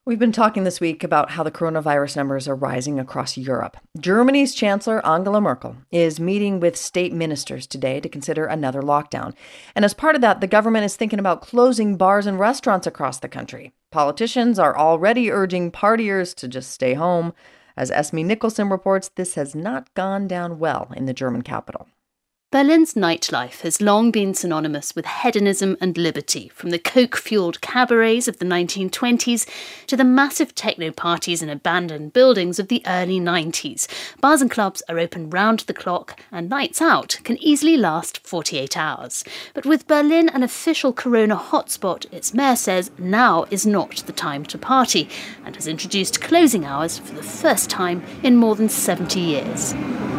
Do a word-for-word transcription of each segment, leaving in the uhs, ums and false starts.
We've been talking this week about how the coronavirus numbers are rising across Europe. Germany's Chancellor Angela Merkel is meeting with state ministers today to consider another lockdown. And as part of that, the government is thinking about closing bars and restaurants across the country. Politicians are already urging partiers to just stay home. As Esme Nicholson reports, this has not gone down well in the German capital. Berlin's nightlife has long been synonymous with hedonism and liberty, from the coke-fuelled cabarets of the nineteen twenties to the massive techno parties in abandoned buildings of the early nineties. Bars and clubs are open round the clock, and nights out can easily last forty-eight hours. But with Berlin an official corona hotspot, its mayor says now is not the time to party, and has introduced closing hours for the first time in more than seventy years.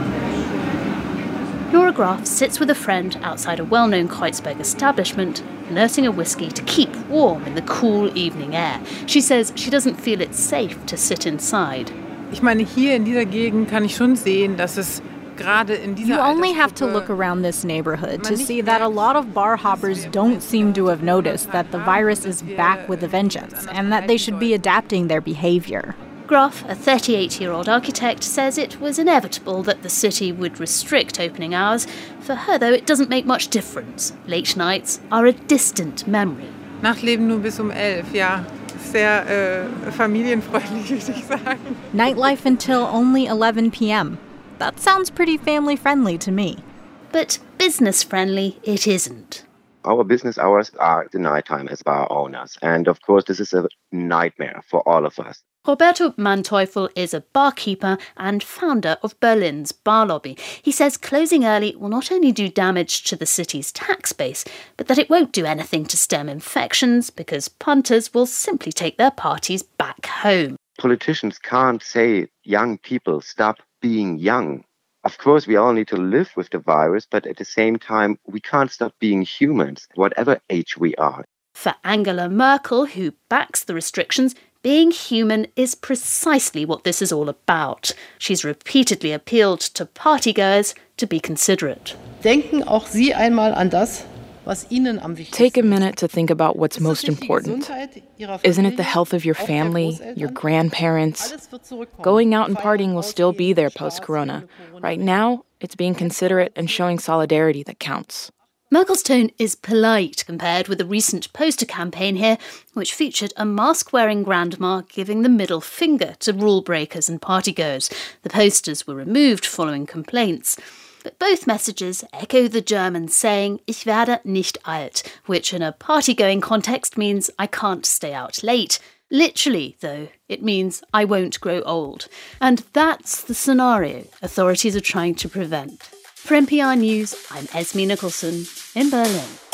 Nora Graf sits with a friend outside a well-known Kreuzberg establishment, nursing a whiskey to keep warm in the cool evening air. She says she doesn't feel it's safe to sit inside. Ich meine, hier in dieser Gegend kann ich schon sehen, dass es gerade in dieser You only have to look around this neighborhood to see that a lot of bar hoppers don't seem to have noticed that the virus is back with a vengeance and that they should be adapting their behavior. Graf, a thirty-eight-year-old architect, says it was inevitable that the city would restrict opening hours. For her, though, it doesn't make much difference. Late nights are a distant memory. Nachtleben nur bis um elf, ja. Sehr äh, familienfreundlich, würde ich sagen. Nightlife until only eleven p.m. That sounds pretty family-friendly to me. But business-friendly it isn't. Our business hours are the nighttime as bar owners. And of course, this is a nightmare for all of us. Roberto Manteuffel is a barkeeper and founder of Berlin's bar lobby. He says closing early will not only do damage to the city's tax base, but that it won't do anything to stem infections because punters will simply take their parties back home. Politicians can't say young people stop being young. Of course, we all need to live with the virus, but at the same time, we can't stop being humans, whatever age we are. For Angela Merkel, who backs the restrictions, being human is precisely what this is all about. She's repeatedly appealed to partygoers to be considerate. Denken auch Sie einmal an das, was Ihnen am wichtigsten ist. Take a minute to think about what's most important. Isn't it the health of your family, your grandparents? Going out and partying will still be there post-corona. Right now, it's being considerate and showing solidarity that counts. Merkel's tone is polite compared with a recent poster campaign here, which featured a mask-wearing grandma giving the middle finger to rule breakers and partygoers. The posters were removed following complaints. But both messages echo the German saying, Ich werde nicht alt, which in a party-going context means I can't stay out late. Literally, though, it means I won't grow old. And that's the scenario authorities are trying to prevent. For N P R News, I'm Esme Nicholson in Berlin.